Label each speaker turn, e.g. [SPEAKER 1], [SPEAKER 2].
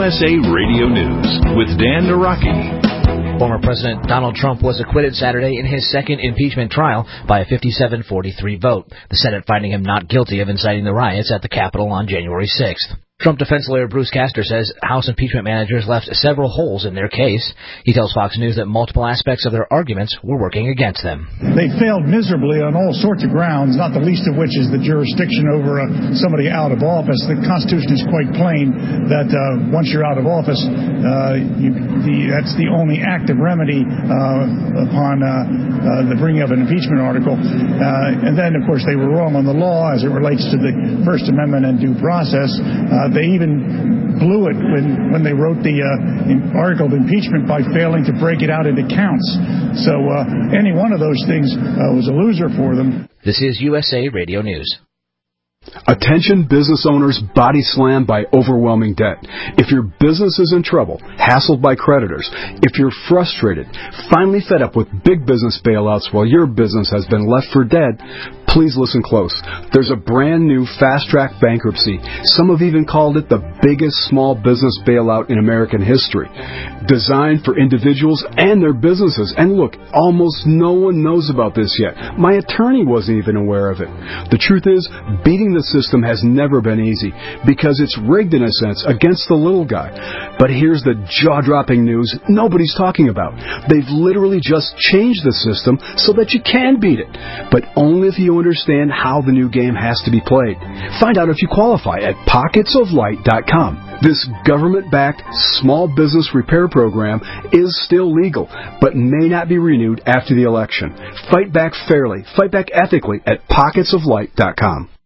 [SPEAKER 1] USA Radio News with Dan Naraki.
[SPEAKER 2] Former President Donald Trump was acquitted Saturday in his second impeachment trial by a 57-43 vote, the Senate finding him not guilty of inciting the riots at the Capitol on January 6th. Trump defense lawyer Bruce Castor says House impeachment managers left several holes in their case. He tells Fox News that multiple aspects of their arguments were working against them.
[SPEAKER 3] They failed miserably on all sorts of grounds, not the least of which is the jurisdiction over somebody out of office. The Constitution is quite plain that once you're out of office, that's the only active remedy upon the bringing of an impeachment article. And then, of course, they were wrong on the law as it relates to the First Amendment and due process. They even blew it when they wrote the article of impeachment by failing to break it out into counts. So any one of those things was a loser for them.
[SPEAKER 2] This is USA Radio News.
[SPEAKER 4] Attention business owners body slammed by overwhelming debt. If your business is in trouble, hassled by creditors, if you're frustrated, finally fed up with big business bailouts while your business has been left for dead, please listen close. There's a brand new fast-track bankruptcy. Some have even called it the biggest small business bailout in American history. Designed for individuals and their businesses. And look, almost no one knows about this yet. My attorney wasn't even aware of it. The truth is, beating the system has never been easy because it's rigged in a sense against the little guy. But here's the jaw-dropping news nobody's talking about. They've literally just changed the system so that you can beat it, but only if you understand how the new game has to be played. Find out if you qualify at pocketsoflight.com. This government-backed small business repair program is still legal, but may not be renewed after the election. Fight back fairly, fight back ethically at pocketsoflight.com.